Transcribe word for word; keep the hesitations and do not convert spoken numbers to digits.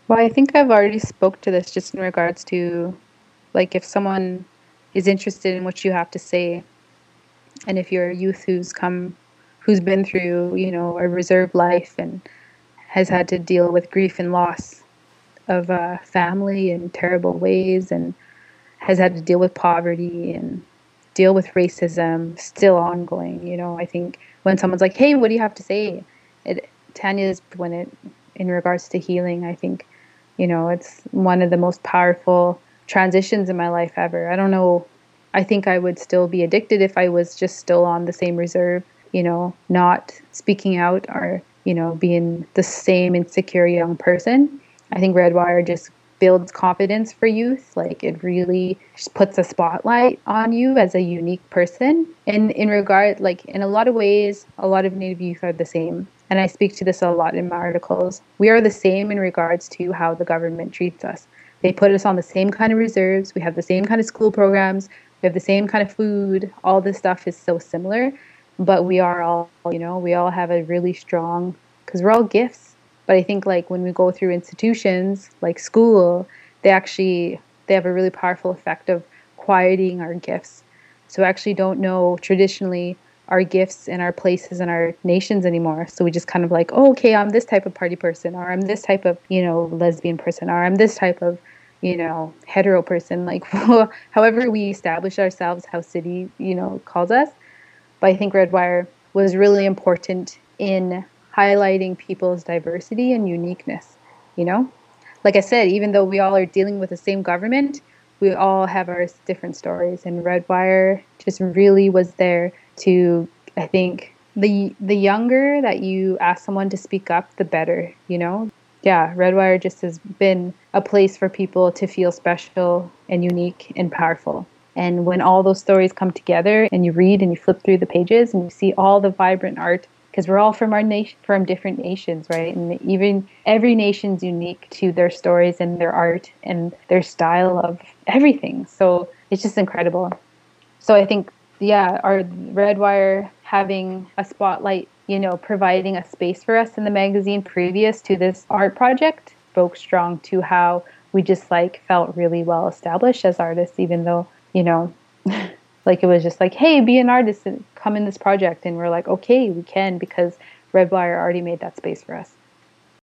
Well, I think I've already spoke to this just in regards to like if someone is interested in what you have to say, and if you're a youth who's come, who's been through, you know, a reserved life and has had to deal with grief and loss of uh, family in terrible ways, and has had to deal with poverty and deal with racism still ongoing. You know, I think when someone's like, "Hey, what do you have to say?" It Tanya's when it in regards to healing, I think, you know, it's one of the most powerful transitions in my life ever. I don't know. I think I would still be addicted if I was just still on the same reserve, you know, not speaking out or, you know, being the same insecure young person. I think Redwire just builds confidence for youth. Like it really just puts a spotlight on you as a unique person. And in regard, like in a lot of ways, a lot of Native youth are the same. And I speak to this a lot in my articles. We are the same in regards to how the government treats us. They put us on the same kind of reserves. We have the same kind of school programs. We have the same kind of food. All this stuff is so similar, but we are all, you know, we all have a really strong, because we're all gifts. But I think like when we go through institutions like school, they actually they have a really powerful effect of quieting our gifts. So we actually don't know traditionally our gifts and our places and our nations anymore. So we just kind of like, oh, okay, I'm this type of party person, or I'm this type of, you know, lesbian person, or I'm this type of, you know, hetero person. Like however we establish ourselves, how city, you know, calls us. But I think Redwire was really important in highlighting people's diversity and uniqueness, you know? Like I said, even though we all are dealing with the same government, we all have our different stories. And Redwire just really was there to, I think, the the younger that you ask someone to speak up, the better, you know? Yeah, Redwire just has been a place for people to feel special and unique and powerful. And when all those stories come together and you read and you flip through the pages and you see all the vibrant art, because we're all from our nation, from different nations, right? And even every nation's unique to their stories and their art and their style of everything. So it's just incredible. So I think, yeah, our Redwire having a spotlight, you know, providing a space for us in the magazine previous to this art project spoke strong to how we just like felt really well established as artists, even though, you know, like it was just like, hey, be an artist and come in this project. And we're like, okay, we can because Redwire already made that space for us.